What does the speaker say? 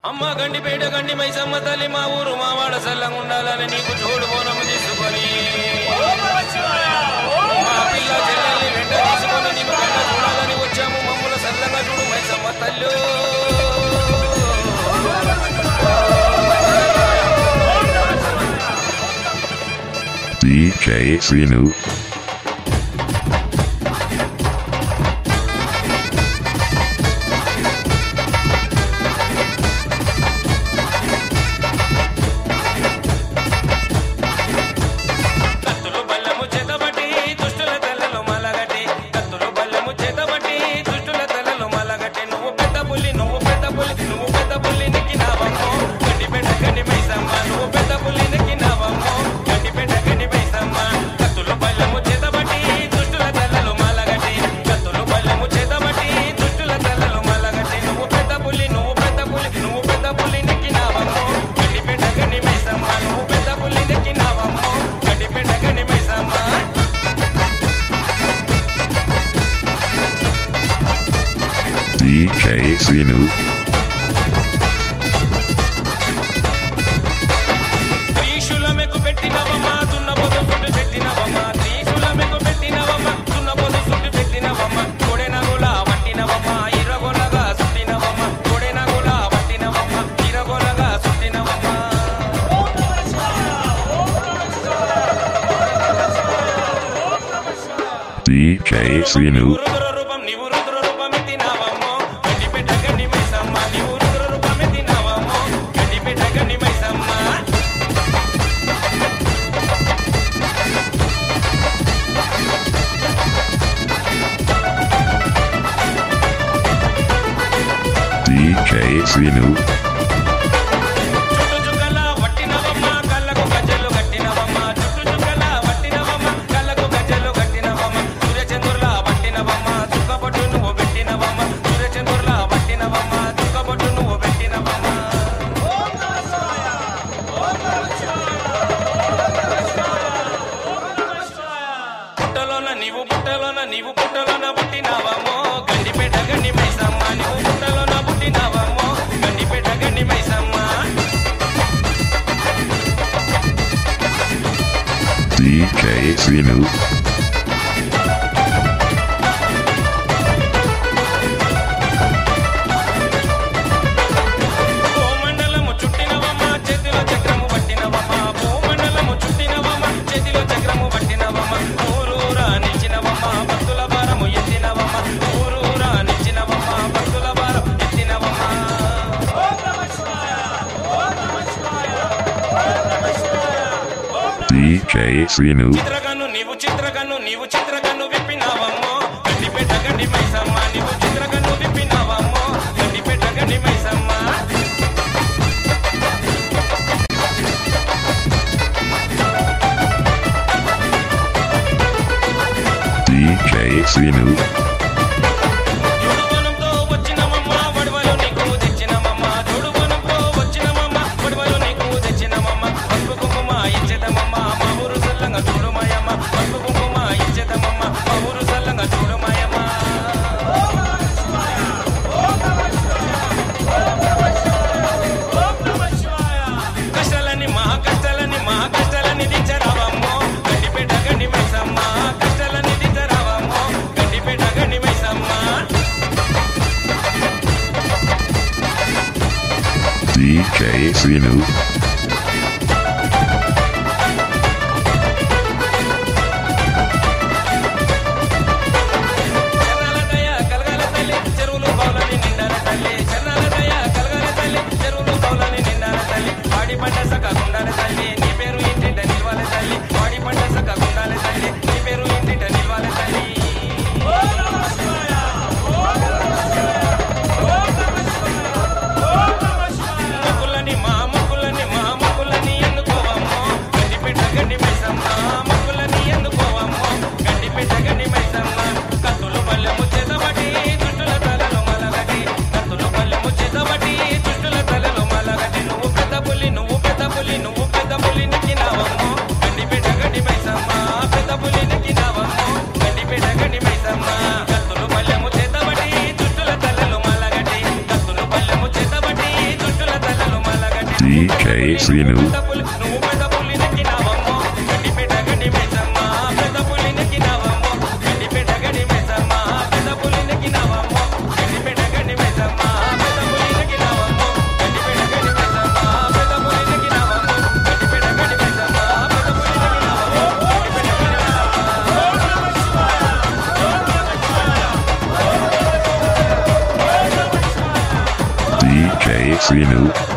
అమ్మ గండిపేట గండి మైసమ్మ తల్లి మా ఊరు మా వాడ సల్లంగా ఉండాలని నీకు చూడు బోనము తీసుకొని మా పిల్ల చెల్లెల్ని వెంట తీసుకొని నీకు కన్న చూడాలని వచ్చాము. మమ్మల్ని సల్లంగా చూడు మైసమ్మ తల్లు. DJ Sinu. DJ Sinu. త్రిశూలమెకు పెట్టినవమ్మ దున్నపోతు సుట్టు పెట్టినవమ్మ. త్రిశూలమెకు పెట్టినవమ్మ దున్నపోతు సుట్టు పెట్టినవమ్మ. కొడెనగుల పట్టినవమ్మ ఇరగొలగా సుట్టినవమ్మ. కొడెనగుల పట్టినవమ్మ ఇరగొలగా సుట్టినవమ్మ. DJ Sinu. DJ Sinu. చుట్టుచుక్కల వట్టినవమ్మ కళ్ళకు గజ్జలు కట్టినవమ్మ. చుట్టుచుక్కల వట్టినవమ్మ కళ్ళకు గజ్జలు కట్టినవమ్మ. సూర్యచంద్రుల వట్టినవమ్మ చుక్కబొట్టు నువ్వు పెట్టినవమ్మ. సూర్యచంద్రుల వట్టినవమ్మ చుక్కబొట్టు నువ్వు పెట్టినవమ్మ. పుట్టలోన పుట్టినవమ్మో గండిపేట గండి మైసమ్మ. నీవు పుట్టలోన పుట్టినవమ్మో గండిపేట గండి మైసమ్మ. DJ Sinu. భూమండలము చుట్టినవమ్మ చేతిలో చక్రము పట్టినవమ్మ. భూమండలము చుట్టినవమ్మ చేతిలో చక్రము పట్టినవమ్మ. ఊరూరా నిలిచినవమ్మ భక్తుల భారము ఎత్తినవమ్మ. ఊరూరా నిలిచినవమ్మ భక్తుల భారం ఎత్తినవమ్మ. DJ Sinu. చిత్రకన్ను నీవు చిత్రకన్ను విప్పినావమ్మో గండిపేట గండి మైసమ్మ. నీవు చిత్రకన్ను విప్పినావమ్మో గండిపేట గండి మైసమ్మ. DJ Sinu. జోడువనంతో వచ్చినమమ్మ వడవలు నీకు తెచ్చినమమ్మ. జోడువనంతో వచ్చినమమ్మ వడవలు నీకు తెచ్చినమమ్మ. పసుపు కుంకుమ ఇచ్చేదమమ్మ మా ఊరు సల్లంగా చూడుమాయమ్మ. పసుపు కుంకుమ ఇచ్చేదమమ్మ మా ఊరు సల్లంగా చూడుమాయమ్మ. కష్టాలని మా కష్టాలని దించరావమ్మో గండిపేట గండి మైసమ్మ. కష్టాలని దించరావమ్మో గండిపేట గండి మైసమ్మ. DJ Sinu. చెన్నాల దయ కలగాల తల్లి చెరువులు బౌలని నిండాల తల్లి. చెన్నాల దయ కలగాల తల్లి చెరువులు బౌలని నిండాల తల్లి. వాడి పంట సకాకుండాల తల్లి నీ పేరు ఇంటింట నిల్వాల తల్లి. వాడి పంట సకాకుండాల తల్లి నీ పేరు ఇంటింట నిల్వాల తల్లి. మొక్కులని మా DJ Sinu. పెద్ద పులి నువ్వు పెద్ద పులి నెక్కినావమ్మో గడ్డిపేట గడ్డి మేసమ్మ పెద్ద పులి నెక్కినావమ్మో గడ్డిపేట గడ్డి మేసమ్మ పెద్ద పులి నెక్కినావమ్మో గడ్డిపేట గడ్డి మేసమ్మ పెద్ద పులి నెక్కినావమ్మో గడ్డిపేట గడ్డి మేసమ్మ పెద్ద పులి నెక్కినావమ్మో గడ్డిపేట గడ్డి మేసమ్మ పెద్ద పులి నెక్కినావమ్మో DJ Sinu.